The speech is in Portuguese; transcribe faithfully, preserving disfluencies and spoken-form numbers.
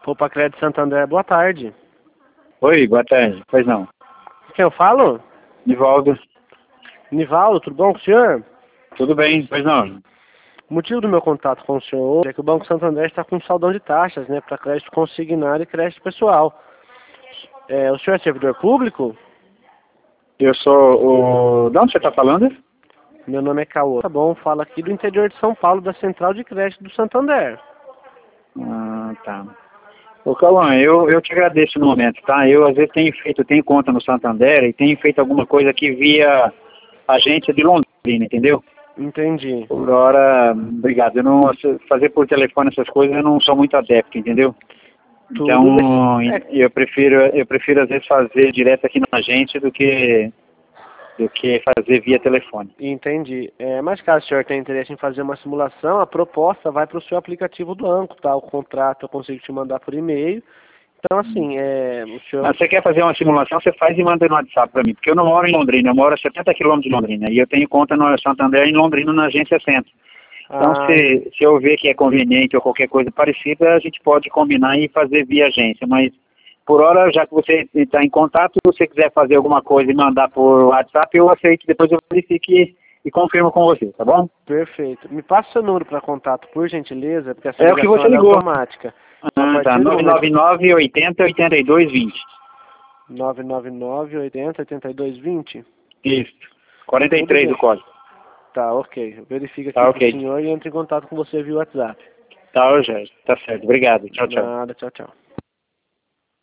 Poupa Crédito Santander, boa tarde. Oi, boa tarde. Pois não. Quem eu falo? Nivaldo. Nivaldo, tudo bom com o senhor? Tudo bem, pois não. O motivo do meu contato com o senhor hoje é que o Banco Santander está com um saldão de taxas, né, para crédito consignado e crédito pessoal. É, o senhor é servidor público? Eu sou o... De onde você está falando? Meu nome é Caô. Tá bom, falo aqui do interior de São Paulo, da Central de Crédito do Santander. Ah, tá. Ô, Cauã, eu, eu te agradeço no momento, tá? Eu, às vezes, tenho feito, tenho conta no Santander e tenho feito alguma coisa aqui via agência de Londrina, entendeu? Entendi. Por hora, obrigado. Eu não, fazer por telefone essas coisas eu não sou muito adepto, entendeu? Tudo Então, bem. É, eu prefiro, eu prefiro às vezes fazer direto aqui na agência do que, do que fazer via telefone. entendi. É, mas caso o senhor tenha interesse em fazer uma simulação, a proposta vai para o seu aplicativo do banco, tá? O contrato eu consigo te mandar por e-mail. Então, assim, é, o senhor... Mas você quer fazer uma simulação, você faz e manda no WhatsApp para mim, porque eu não moro em Londrina, eu moro a setenta quilômetros de Londrina, e eu tenho conta no Santander em Londrina, na agência Centro. Então, Ah, se, se eu ver que é conveniente ou qualquer coisa parecida, a gente pode combinar e fazer via agência, mas por hora, já que você está em contato, se você quiser fazer alguma coisa e mandar por WhatsApp, eu aceito, depois eu verifico e, e confirmo com você, tá bom? perfeito. Me passa o seu número para contato, por gentileza, porque essa É o que ligação você ela é ligou. automática. Então, a Ah, tá, partir do nove nove momento... nove, oitenta, oitenta e dois, vinte. nove nove nove, oitenta, oitenta e dois, vinte? Isso, quarenta e Tudo três bem. do código. Tá, ok. Verifica aqui Tá pro ok. senhor e entro em contato com você via WhatsApp. Tá, Rogério. Tá certo. Obrigado. Tchau, tchau. Nada, tchau, tchau.